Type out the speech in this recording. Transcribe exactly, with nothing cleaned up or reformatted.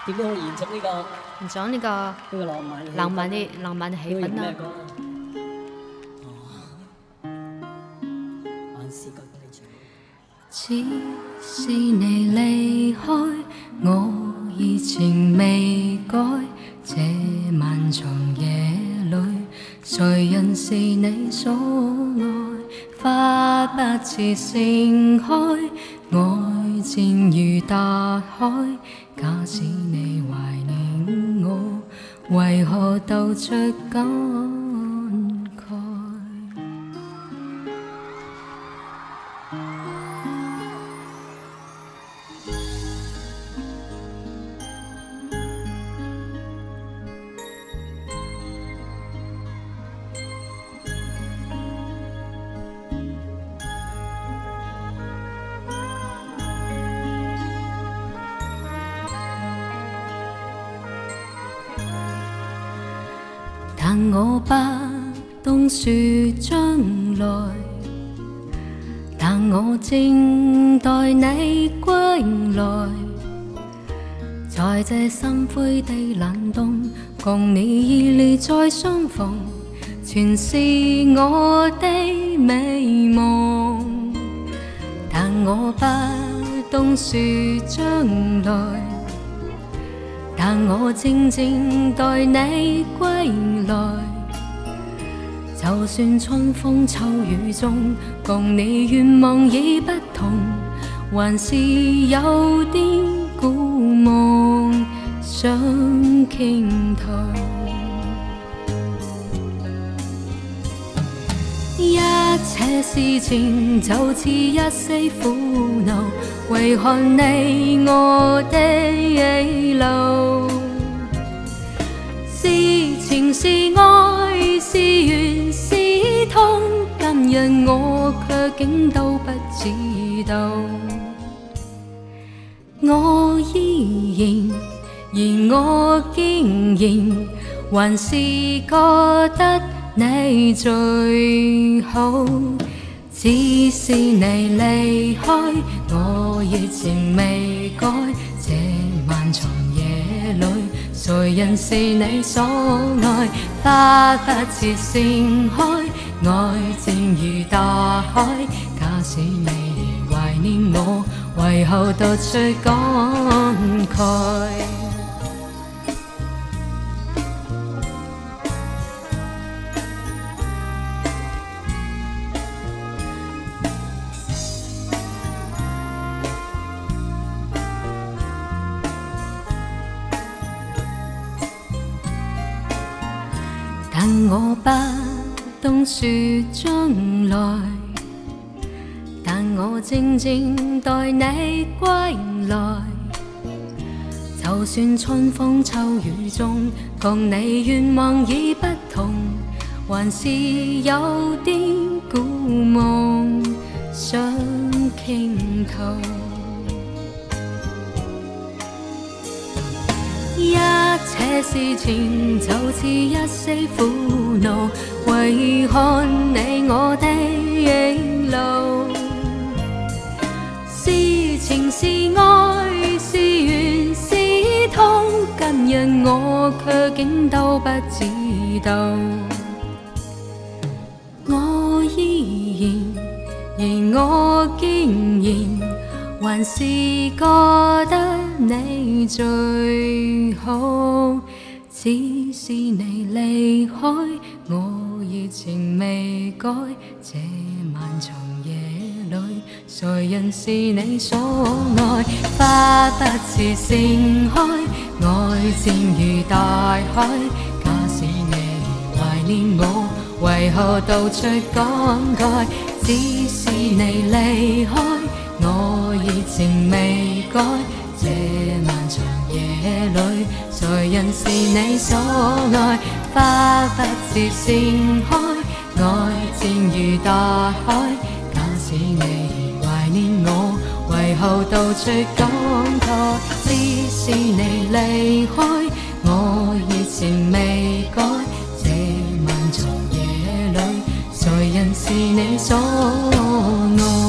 點都可以延續呢個呢唔想呢個個浪漫浪漫嘅浪漫嘅氣氛啦。 還是覺得你最只是你離開，我熱情未改。這漫長夜裏，誰人是你所愛？花不似盛開，愛漸如大海。假使你懷念我，為何逗着感慨？但我不懂說將來，但我正待你歸來。在這心灰的冷冬，共你熱烈再相逢，全是我的美夢。但我不懂說將來，但我靜靜待你歸來。就算春風秋雨中，共你願望已不同，還是有啲故夢想傾吐。一切事情就似一些苦惱，為何你我的路？是情是愛是緣是痛，今日我卻竟都不知道。我依然，而我竟然還是覺得你最好。只是你離開，我熱情未改。這漫長夜裏，誰人是你所愛？花不似盛開，愛漸如大海。假使你懷念我，為何獨最感慨？但我不懂說將來，但我靜靜待你歸來。就算春風秋雨中，共你願望已不同，還是有啲故夢想傾吐。一切事情就似一些苦惱，為看你我的路。是情是愛是緣是痛，今日我卻竟都不知道。我依然，而我竟然還是覺得你最好。只是你離開，我熱情未改。這漫長夜裏，誰人是你所愛？花不似盛開，愛漸如大海。假使你懷念我，為何到最感慨？只是你離開，我熱情未改。這漫長夜裏，誰人是你所愛？花不似盛開，愛漸如大海。假使你懷念我，為何到最感慨？只是你離開，我熱情未改。這漫長夜裏，誰人是你所愛？